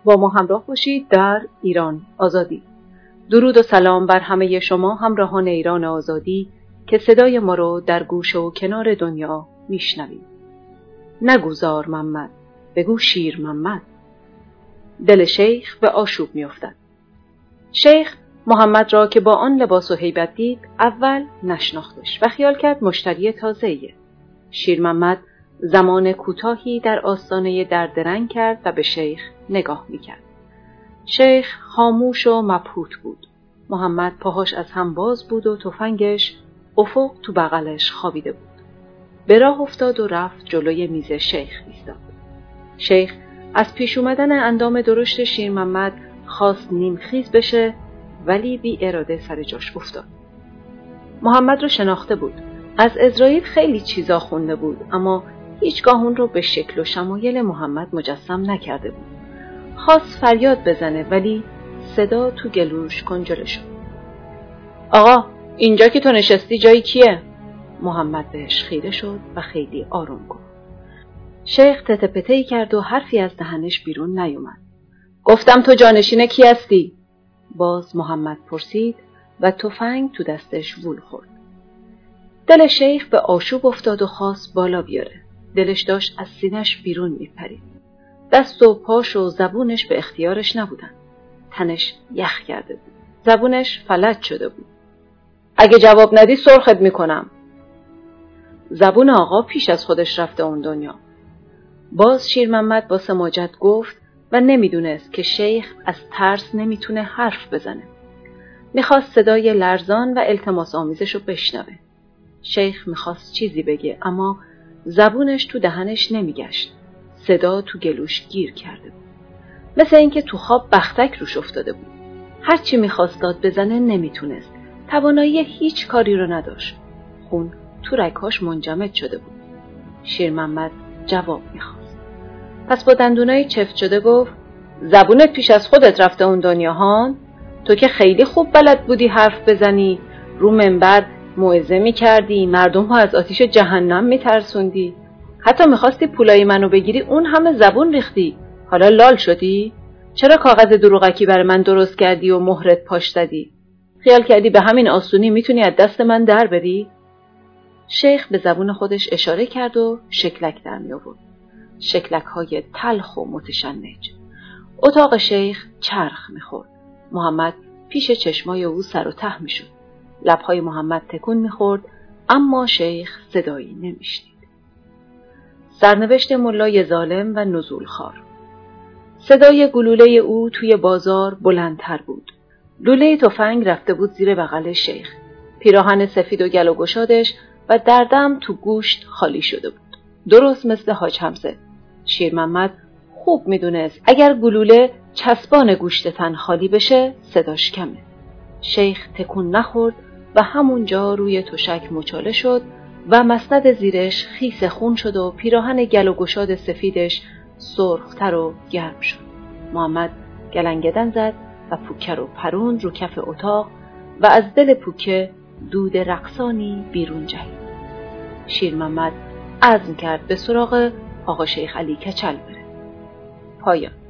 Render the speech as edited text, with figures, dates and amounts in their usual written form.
با ما همراه باشید در ایران آزادی. درود و سلام بر همه شما همراهان ایران آزادی که صدای ما رو در گوشه و کنار دنیا میشنوید. نگو زار محمد، بگو شیر محمد. دل شیخ به آشوب میافتد. شیخ محمد را که با آن لباس و هیبت دید اول نشناختش و خیال کرد مشتری تازه‌ایه. شیر محمد زمان کوتاهی در آستانه دردرنگ کرد و به شیخ نگاه میکرد. شیخ خاموش و مبهوت بود. محمد پاهاش از هم باز بود و تفنگش افق تو بغلش خوابیده بود. به راه افتاد و رفت جلوی میز شیخ ایستاد. شیخ از پیش اومدن اندام درشت شیر محمد خواست نیمخیز بشه ولی بی اراده سر جاش افتاد. محمد رو شناخته بود. از اسرائیل خیلی چیزا خونده بود اما هیچگاه اون رو به شکل و شمایل محمد مجسم نکرده بود. خواست فریاد بزنه ولی صدا تو گلوش کنجله شد. آقا اینجا که تو نشستی جایی کیه؟ محمد بهش خیره شد و خیلی آروم گفت. شیخ تته پته‌ای کرد و حرفی از دهنش بیرون نیومد. گفتم تو جانشین کی هستی؟ باز محمد پرسید و تفنگ تو دستش وول خورد. دل شیخ به آشوب افتاد و خواست بالا بیاره. دلش داشت از سینه‌اش بیرون میپرید. دست و پاش و زبونش به اختیارش نبودن. تنش یخ کرده بود. زبونش فلج شده بود. اگه جواب ندی سرخت میکنم. زبون آقا پیش از خودش رفته اون دنیا. باز شیر محمد با سماجت گفت و نمیدونست که شیخ از ترس نمیتونه حرف بزنه. میخواست صدای لرزان و التماس آمیزشو بشنوه. شیخ میخواست چیزی بگه اما زبونش تو دهنش نمیگشت. صدا تو گلوش گیر کرده بود. مثل اینکه تو خواب بختک روش افتاده بود. هرچی میخواست داد بزنه نمیتونست. توانایی هیچ کاری رو نداشت. خون تو رگ‌هاش منجمد شده بود. شیر محمد جواب میخواست. پس با دندونای چفت شده گفت زبونت پیش از خودت رفته اون دنیا هان؟ تو که خیلی خوب بلد بودی حرف بزنی، رو منبر موعظه میکردی، مردم ها از آتیش جهنم میترسوندی. حتی میخواستی پولای منو بگیری اون همه زبون ریختی. حالا لال شدی؟ چرا کاغذ دروغکی برای من درست کردی و مهرت پاش زدی؟ خیال کردی به همین آسونی میتونی از دست من در بری؟ شیخ به زبون خودش اشاره کرد و شکلک در می آورد. شکلک های تلخ و متشنج. اتاق شیخ چرخ میخورد. محمد پیش چشمای او سر و ته میشد. لبهای محمد تکون میخورد اما شیخ صدایی نمیشنید. سرنوشت ملای ظالم و نزول خوار. صدای گلوله او توی بازار بلندتر بود. لوله تفنگ رفته بود زیر بغل شیخ. پیراهن سفید و گل و گشادش و دردم تو گوشت خالی شده بود. درست مثل حاج حمزه. شیر محمد خوب میدونست اگر گلوله چسبان گوشت تن خالی بشه صداش کمه. شیخ تکون نخورد و همونجا روی تشک مچاله شد و مسند زیرش خیس خون شد و پیراهن گل و گشاد سفیدش سرختر و گرم شد. محمد گلنگدن زد و پوکه رو پروند رو کف اتاق و از دل پوکه دود رقصانی بیرون جهید. شیر محمد عزم کرد به سراغ آقا شیخ علی کچل بره. پایان.